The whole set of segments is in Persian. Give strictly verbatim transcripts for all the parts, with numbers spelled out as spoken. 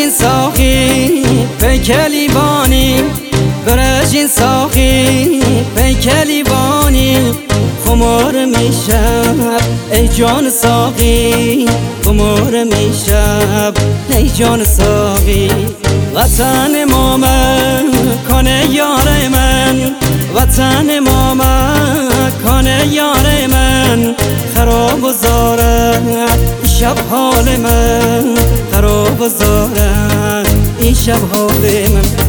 برشین ساقی پیکلی بانی، برشین ساقی پیکلی بانی، خمار میشب ای جان ساقی، خمار میشب ای جان ساقی. وطن ما مکان یار من، وطن ما مکان یار من، خراب و زاره شب حال من، خراب و زاره این شب حال من.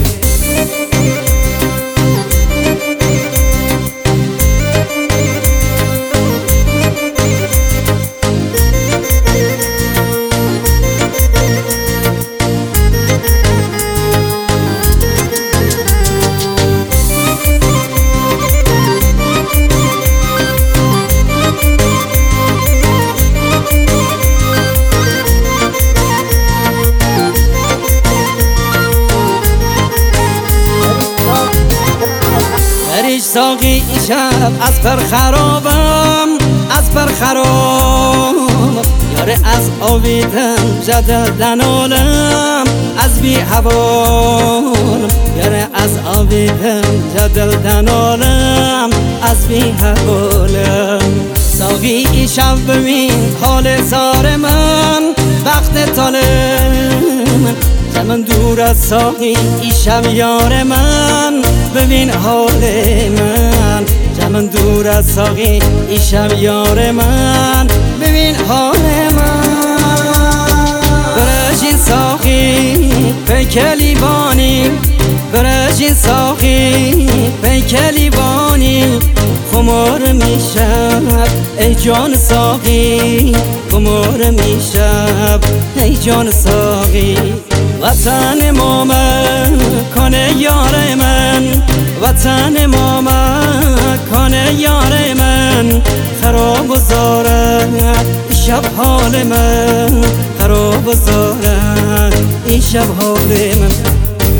ساقی این شب از پر خرابم، از پر خراب یاره از آویدم جددن عالم، از بی هوام یاره از آویدم جددن عالم، از بی هوالم. ساقی این شب ببین حال زار من، وقت طالم من دور از ساقی این شب یار من، ببین حال من من دور از ساقی این شب یار من، ببین حال من. برشین ساقی پیکلی بانی، برشین ساقی پیکلی بانی، خمار میشب ای جان ساقی، خمار میشب ای جان ساقی. وطن ما مکان یار من، وطن ما مکان یار من، خراب و زاره شب حال من، خراب و زاره این شب حال من.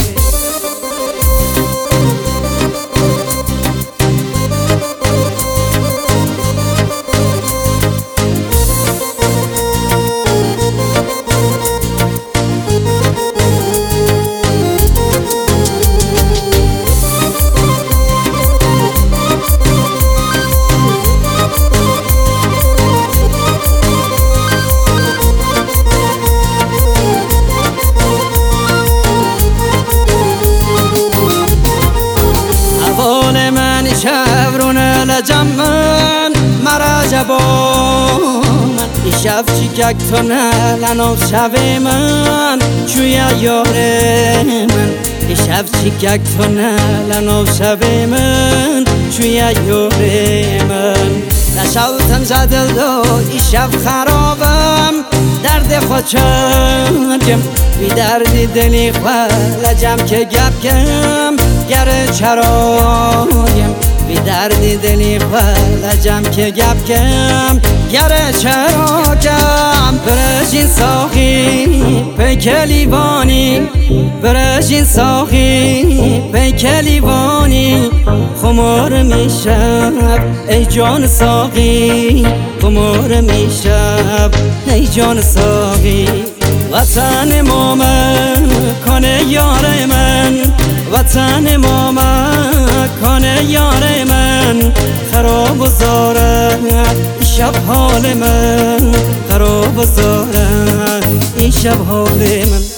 شبرونه لجم من مرا جبان، ای شب چیکک تو نه لنو شب من چوی یار من، ای شب چیکک تو نه لنو شب من چوی یار من. نشوتم زدل دو ای شب خرابم، درد خوچم بی دردی دلی خواه لجم که گپ کم، گره چرایم بی دردی دلی خواه لجم که گپ کم، گره چرایم. برشین ساقی پیکلی بانی، برشین ساقی پیکلی بانی، خمار میشب ای جان ساقی، خمار میشب ای جان ساقی. وطن ما مکان یار من، وطن ما مکان یار من، خراب و زاره شب حال من، خراب و زاره این شب حال من.